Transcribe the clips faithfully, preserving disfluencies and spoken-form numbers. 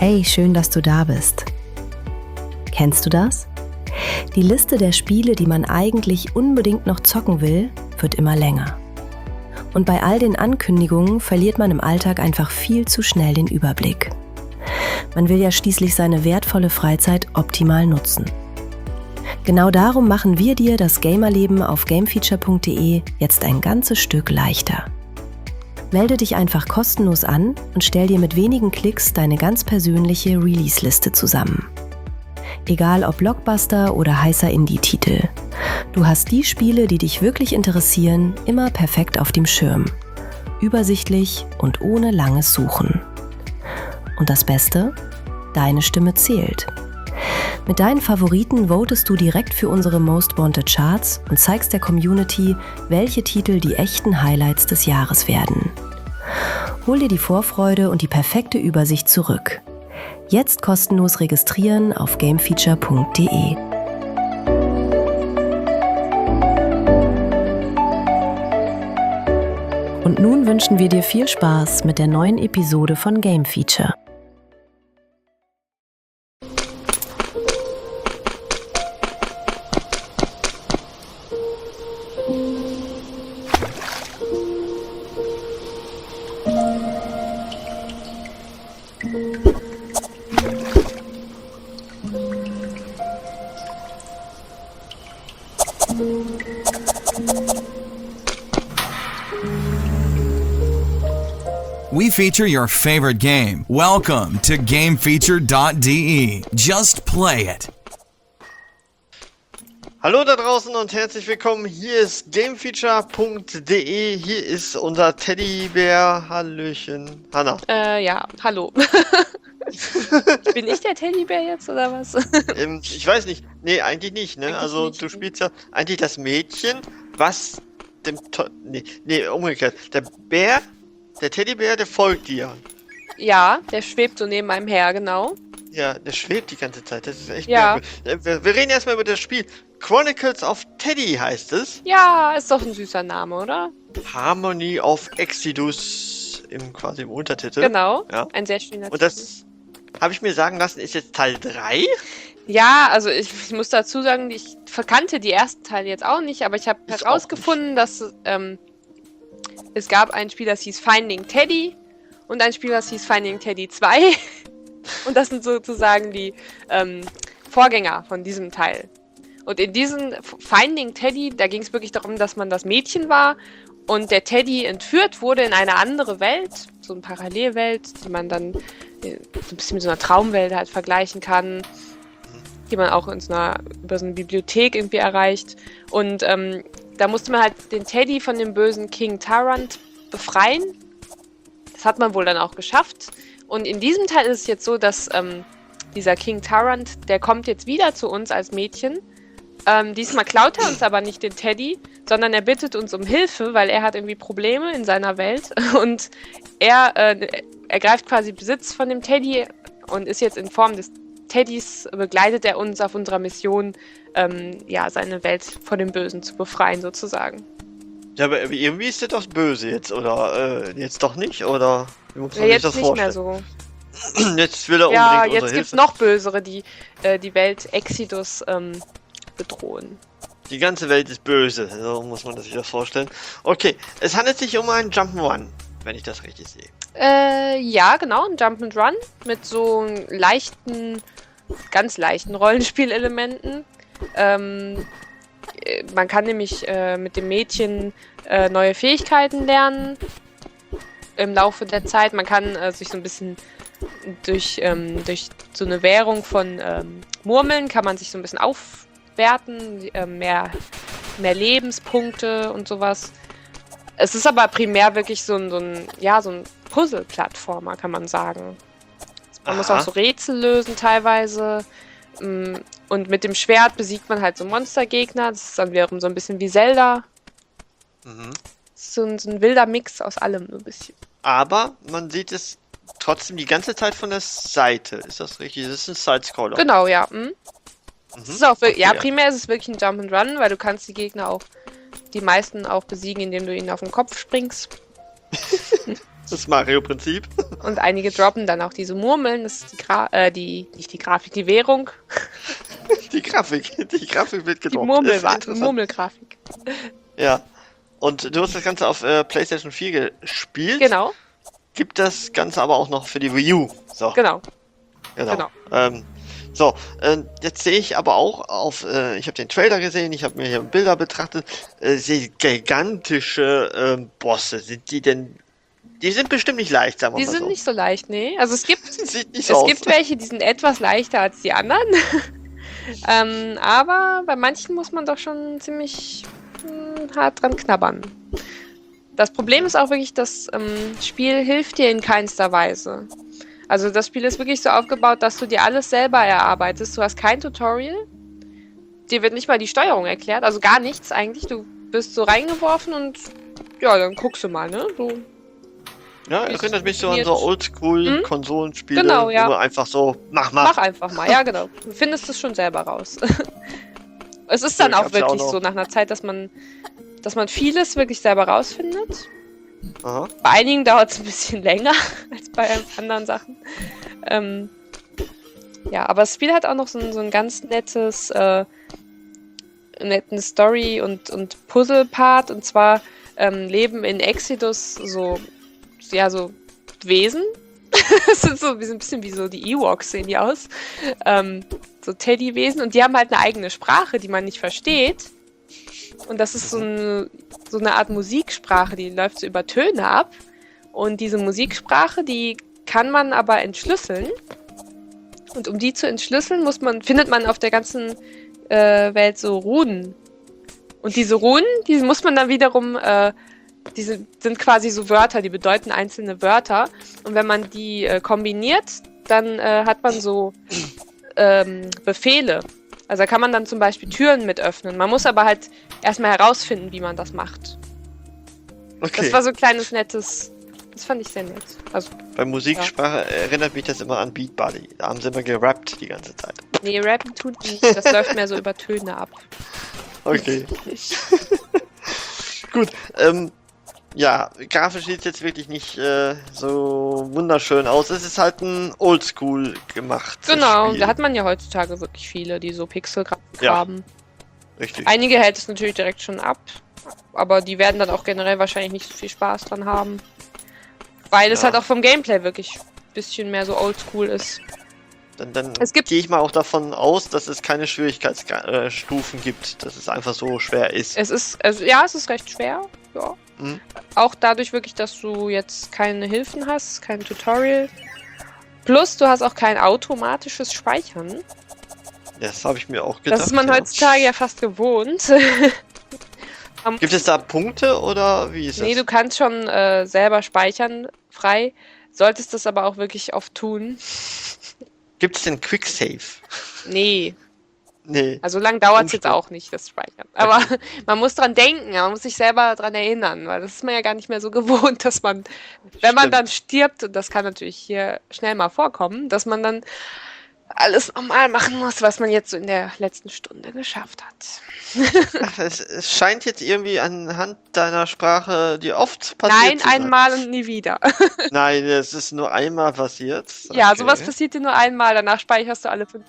Hey, schön, dass du da bist. Kennst du das? Die Liste der Spiele, die man eigentlich unbedingt noch zocken will, wird immer länger. Und bei all den Ankündigungen verliert man im Alltag einfach viel zu schnell den Überblick. Man will ja schließlich seine wertvolle Freizeit optimal nutzen. Genau darum machen wir dir das Gamerleben auf gamefeature punkt de jetzt ein ganzes Stück leichter. Melde dich einfach kostenlos an und stell dir mit wenigen Klicks deine ganz persönliche Release-Liste zusammen. Egal ob Blockbuster oder heißer Indie-Titel. Du hast die Spiele, die dich wirklich interessieren, immer perfekt auf dem Schirm. Übersichtlich und ohne langes Suchen. Und das Beste? Deine Stimme zählt. Mit deinen Favoriten votest du direkt für unsere Most Wanted Charts und zeigst der Community, welche Titel die echten Highlights des Jahres werden. Hol dir die Vorfreude und die perfekte Übersicht zurück. Jetzt kostenlos registrieren auf gamefeature punkt de. Und nun wünschen wir dir viel Spaß mit der neuen Episode von Game Feature. We feature your favorite game. Welcome to game feature dot de. Just play it. Hallo da draußen und herzlich willkommen. Hier ist gamefeature punkt de. Hier ist unser Teddybär. Hallöchen. Hanna. Äh, ja, hallo. Bin ich der Teddybär jetzt oder was? ähm, ich weiß nicht. Nee, eigentlich nicht, ne? Eigentlich also nicht. Du spielst ja eigentlich das Mädchen, was dem to nee, nee, umgekehrt. Der Bär, der Teddybär, der folgt dir. Ja, der schwebt so neben einem her, genau. Ja, der schwebt die ganze Zeit. Das ist echt Ja. merkwürdig. Wir, wir reden erstmal über das Spiel. Chronicles of Teddy heißt es. Ja, ist doch ein süßer Name, oder? Harmony of Exodus im quasi im Untertitel. Genau, Ja. ein sehr schöner Und das habe ich mir sagen lassen, ist jetzt Teil drei. Ja, also ich, ich muss dazu sagen, ich verkannte die ersten Teile jetzt auch nicht, aber ich habe Ich auch herausgefunden, dass ähm, es gab ein Spiel, das hieß Finding Teddy und ein Spiel, das hieß Finding Teddy zwei. Und das sind sozusagen die ähm, Vorgänger von diesem Teil. Und in diesem Finding Teddy, da ging es wirklich darum, dass man das Mädchen war und der Teddy entführt wurde in eine andere Welt, so eine Parallelwelt, die man dann äh, so ein bisschen mit so einer Traumwelt halt vergleichen kann, die man auch in so einer, über so eine Bibliothek irgendwie erreicht. Und ähm, da musste man halt den Teddy von dem bösen King Tyrant befreien. Das hat man wohl dann auch geschafft. Und in diesem Teil ist es jetzt so, dass ähm, dieser King Tyrant, der kommt jetzt wieder zu uns als Mädchen. Ähm, diesmal klaut er uns aber nicht den Teddy, sondern er bittet uns um Hilfe, weil er hat irgendwie Probleme in seiner Welt. Und er äh, ergreift quasi Besitz von dem Teddy und ist jetzt in Form des Teddys, begleitet er uns auf unserer Mission, ähm, ja, seine Welt vor dem Bösen zu befreien, sozusagen. Ja, aber irgendwie ist der doch böse jetzt, oder? Äh, jetzt doch nicht, oder? Wie muss man Ja, sich jetzt das nicht mehr vorstellen? so. Jetzt will er Ja, unbedingt jetzt unsere gibt's Hilfe. noch Bösere, die äh, die Welt Exodus ähm, bedrohen. Die ganze Welt ist böse, so muss man sich das vorstellen. Okay, es handelt sich um einen Jump'n'Run, wenn ich das richtig sehe. Äh, ja, genau, ein Jump'n'Run mit so leichten, ganz leichten Rollenspielelementen. Ähm, äh, man kann nämlich äh, mit dem Mädchen äh, neue Fähigkeiten lernen im Laufe der Zeit. Man kann äh, sich so ein bisschen durch, ähm, durch so eine Währung von ähm, Murmeln kann man sich so ein bisschen aufwerten, äh, mehr, mehr Lebenspunkte und sowas. Es ist aber primär wirklich so ein, so ein, ja, so ein Puzzle-Plattformer, kann man sagen. Man Aha. muss auch so Rätsel lösen teilweise. Und mit dem Schwert besiegt man halt so Monstergegner. Das ist dann wiederum so ein bisschen wie Zelda. Mhm. So ein, so ein wilder Mix aus allem, so ein bisschen. Aber man sieht es trotzdem die ganze Zeit von der Seite. Ist das richtig? Das ist ein Sidescroller. Genau, ja. Hm? Mhm. Es ist auch wirklich, Okay. ja, primär ist es wirklich ein Jump'n'Run, weil du kannst die Gegner auch, die meisten auch besiegen, indem du ihnen auf den Kopf springst. Das Mario-Prinzip. Und einige droppen dann auch diese Murmeln, das ist die, Gra äh, die nicht die Grafik, die Währung. Die Grafik, die Grafik wird Die gedroppt. Murmel Ist interessant. Murmelgrafik. Ja. Und du hast das Ganze auf äh, PlayStation vier gespielt. Genau, Gibt das Ganze aber auch noch für die Wii U. So, genau. genau. genau. Ähm, so, äh, jetzt sehe ich aber auch auf, äh, ich habe den Trailer gesehen, ich habe mir hier Bilder betrachtet, äh, die gigantische ähm, Bosse, sind die denn, die sind bestimmt nicht leicht, sagen wir Die mal sind so. nicht so leicht, nee. Also es gibt, Sieht nicht so es aus. gibt welche, die sind etwas leichter als die anderen. ähm, aber bei manchen muss man doch schon ziemlich mh, hart dran knabbern. Das Problem ist auch wirklich, das ähm, Spiel hilft dir in keinster Weise. Also das Spiel ist wirklich so aufgebaut, dass du dir alles selber erarbeitest. Du hast kein Tutorial. Dir wird nicht mal die Steuerung erklärt, also gar nichts eigentlich. Du bist so reingeworfen und ja, dann guckst du mal, ne? Du, Ja, wie erinnert mich so funktioniert- an so Oldschool-Konsolenspiele, Genau, ja. wo man einfach so, mach, mach. mach einfach mal, ja genau. Du findest es schon selber raus. Es ist dann Ja, auch gab's ja auch wirklich noch. so nach einer Zeit, dass man, dass man vieles wirklich selber rausfindet. Aha. Bei einigen dauert es ein bisschen länger als bei anderen Sachen. Ähm, ja, aber das Spiel hat auch noch so ein, so ein ganz nettes, äh, netten Story- und, und Puzzle-Part. Und zwar ähm, leben in Exodus so, ja, so Wesen. Das sind so wie so ein bisschen wie so die Ewoks sehen die aus. Ähm, so Teddywesen. Und die haben halt eine eigene Sprache, die man nicht versteht. Und das ist so eine, so eine Art Musiksprache, die läuft so über Töne ab. Und diese Musiksprache, die kann man aber entschlüsseln. Und um die zu entschlüsseln, muss man, findet man auf der ganzen äh, Welt so Runen. Und diese Runen, die muss man dann wiederum, äh, diese sind quasi so Wörter, die bedeuten einzelne Wörter. Und wenn man die äh, kombiniert, dann äh, hat man so ähm, Befehle. Also da kann man dann zum Beispiel Türen mit öffnen. Man muss aber halt erstmal herausfinden, wie man das macht. Okay. Das war so ein kleines, nettes, das fand ich sehr nett. Also, Bei Musiksprache erinnert mich das immer an Beat Buddy. Da haben sie immer gerappt die ganze Zeit. nee, Rappen tut nicht. Das läuft mehr so über Töne ab. Okay. Gut, ähm, ja, grafisch sieht es jetzt wirklich nicht äh, so wunderschön aus. Es ist halt ein Oldschool gemacht. Genau, Spiel. da hat man ja heutzutage wirklich viele, die so Pixelgrafik Ja. haben. Richtig. Einige hält es natürlich direkt schon ab, aber die werden dann auch generell wahrscheinlich nicht so viel Spaß dran haben. Weil es Ja. halt auch vom Gameplay wirklich ein bisschen mehr so oldschool ist. Dann, dann Es gibt- gehe ich mal auch davon aus, dass es keine Schwierigkeitsstufen gibt, dass es einfach so schwer ist. Es ist, also ja, es ist recht schwer, ja. Mhm. Auch dadurch wirklich, dass du jetzt keine Hilfen hast, kein Tutorial. Plus, du hast auch kein automatisches Speichern. Das habe ich mir auch gedacht. Das ist man ja. heutzutage ja fast gewohnt. Gibt es da Punkte oder wie ist Nee, du das? kannst schon äh, selber speichern, frei. Solltest das aber auch wirklich oft tun. Gibt es denn Quick Save? Nee, Nee. also lang dauert es jetzt Umständ- auch nicht, das Speichern. Aber man muss dran denken, man muss sich selber dran erinnern, weil das ist man ja gar nicht mehr so gewohnt, dass man, wenn man Stimmt. dann stirbt, und das kann natürlich hier schnell mal vorkommen, dass man dann alles normal machen muss, was man jetzt so in der letzten Stunde geschafft hat. Ach, es, es scheint jetzt irgendwie anhand deiner Sprache dir oft passiert Nein, zu sein. einmal und nie wieder. Nein, es ist nur einmal passiert. Ja, Okay. sowas passiert dir nur einmal, danach speicherst du alle fünf.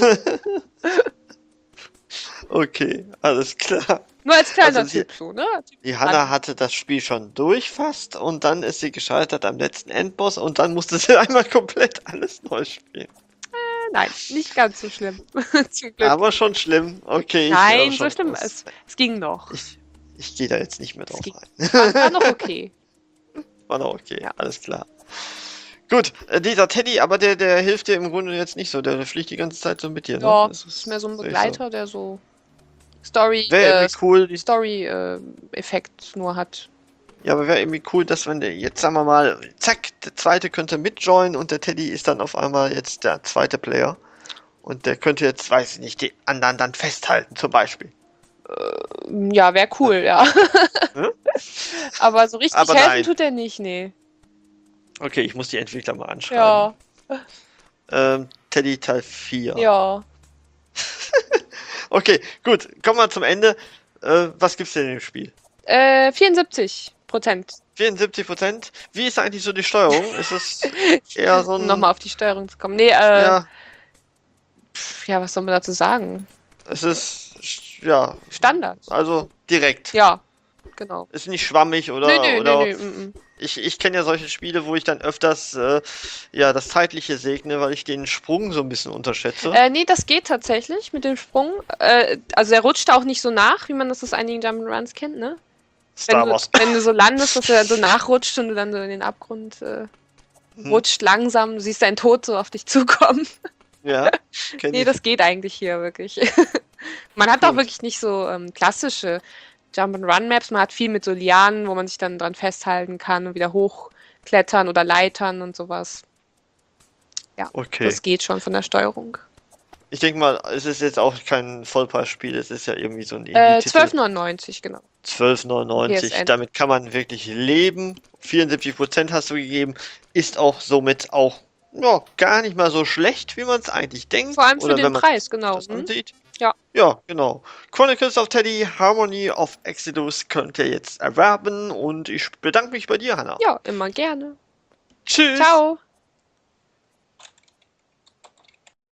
Okay, alles klar. Nur als kleiner Also sie- Tipp so, ne? Die Hanna hatte das Spiel schon durch fast und dann ist sie gescheitert am letzten Endboss und dann musste sie einmal komplett alles neu spielen. Nein, nicht ganz so schlimm. Zum Glück. Aber schon schlimm. Okay, ich Nein, höre so schon schlimm. raus. Es, es ging noch. Ich, ich gehe da jetzt nicht mehr drauf ging- ein. War, war noch okay. War noch okay, Ja. alles klar. Gut, äh, dieser Teddy, aber der, der hilft dir im Grunde jetzt nicht so. Der, der fliegt die ganze Zeit so mit dir, ne? Ja, Das ist mehr so ein sehe ich Begleiter, der so Story, Wäre äh, irgendwie cool, die Story-Effekt nur hat. Ja, aber wäre irgendwie cool, dass wenn der jetzt, sagen wir mal, zack, der zweite könnte mitjoinen und der Teddy ist dann auf einmal jetzt der zweite Player. Und der könnte jetzt, weiß ich nicht, die anderen dann festhalten, zum Beispiel. Ja, wäre cool, ja. Hm? Aber so richtig Aber helfen nein. tut er nicht, nee. Okay, ich muss die Entwickler mal anschreiben. Ja, Ähm, Teddy Teil vier. ja. Okay, gut, kommen wir zum Ende. Äh, was gibt's denn im Spiel? Äh, vierundsiebzig Prozent. vierundsiebzig Prozent. Wie ist eigentlich so die Steuerung? Ist es eher so ein... Um nochmal auf die Steuerung zu kommen. Nee, äh, Ja, pf, ja, was soll man dazu sagen? es ist, ja, Standard. also direkt. Ja, genau. Ist nicht schwammig oder... Nö, nö, oder nö, nö, mm, mm. Ich, ich kenne ja solche Spiele, wo ich dann öfters äh, ja, das Zeitliche segne, weil ich den Sprung so ein bisschen unterschätze. Äh, nee, das geht tatsächlich mit dem Sprung. Äh, also er rutscht auch nicht so nach, wie man das aus einigen Jump'n'Runs kennt, ne? Star Wenn du, Wars. wenn du so landest, dass er dann so nachrutscht und du dann so in den Abgrund äh, Hm. rutscht langsam, du siehst deinen Tod so auf dich zukommen. Ja, kenn Nee, ich. das geht eigentlich hier wirklich. Man hat auch Gut. wirklich nicht so ähm, klassische Jump-and-Run-Maps, man hat viel mit so Lianen, wo man sich dann dran festhalten kann und wieder hochklettern oder Leitern und sowas. Ja, Okay. das geht schon von der Steuerung. Ich denke mal, es ist jetzt auch kein Vollpreisspiel, es ist ja irgendwie so ein Äh, Indie-Titel. zwölf neunundneunzig, genau. zwölf neunundneunzig. P S N. Damit kann man wirklich leben. vierundsiebzig Prozent hast du gegeben. Ist auch somit auch ja, gar nicht mal so schlecht, wie man es eigentlich denkt. Vor allem für Oder den wenn man Preis, genau. das Hm? ansieht. Ja. Ja, genau. Chronicles of Teddy, Harmony of Exodus könnt ihr jetzt erwerben. Und ich bedanke mich bei dir, Hannah. Ja, immer gerne. Tschüss. Ciao.